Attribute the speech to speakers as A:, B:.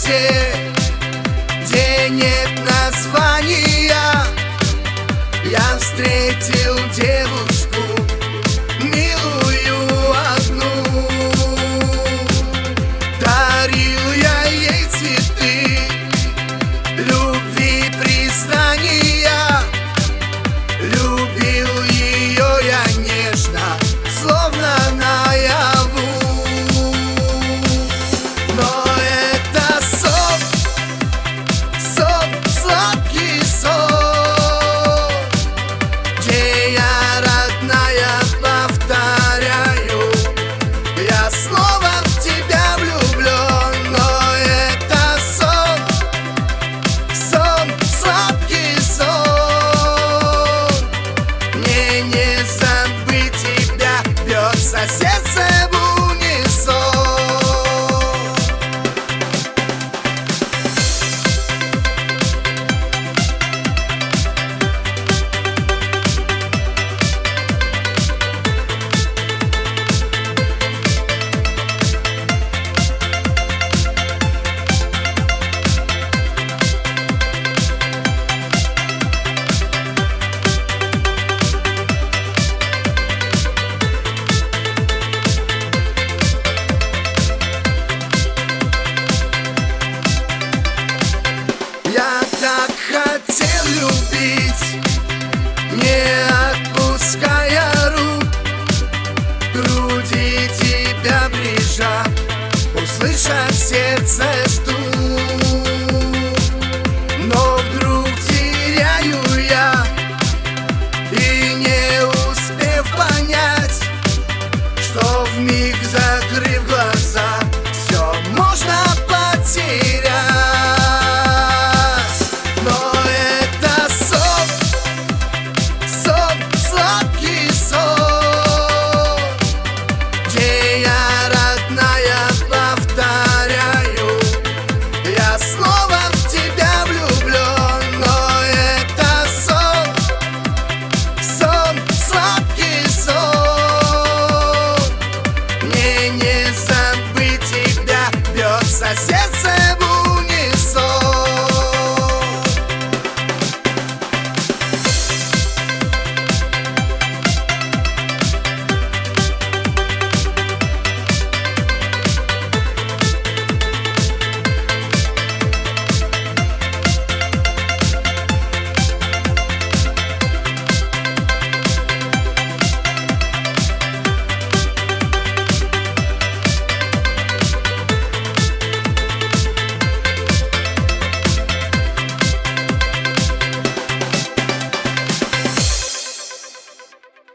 A: свете, где нет названия, я встретил девушку, милую одну. Дарил я ей цветы, любви признания, любил ее я нежно, словно наяву. Но это сон, сон, сладкий сон, где я, родная, повторяю, я снова в тебя влюблен. Но это сон, сон, сладкий сон, мне не забыть тебя, бьется сердце в унисон. Я так хотел любить, не отпуская рук, груди тебя ближе, услышать сердце стук. Но вдруг теряю я, и не успев понять, что вмиг закрыв глаза, все можно потерять. Снова в тебя влюблен. Но это сон, сон, сладкий сон, мне не забыть тебя, бьется сердце.